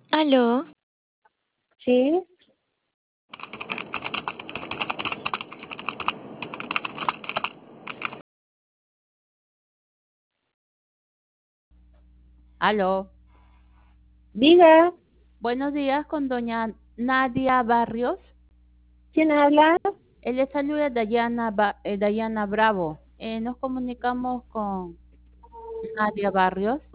Aló, Sí, Aló, diga, buenos días con doña Nadia Barrios. ¿quién habla? Él le saluda Dayana Bravo. Nos comunicamos con Nadia Barrios.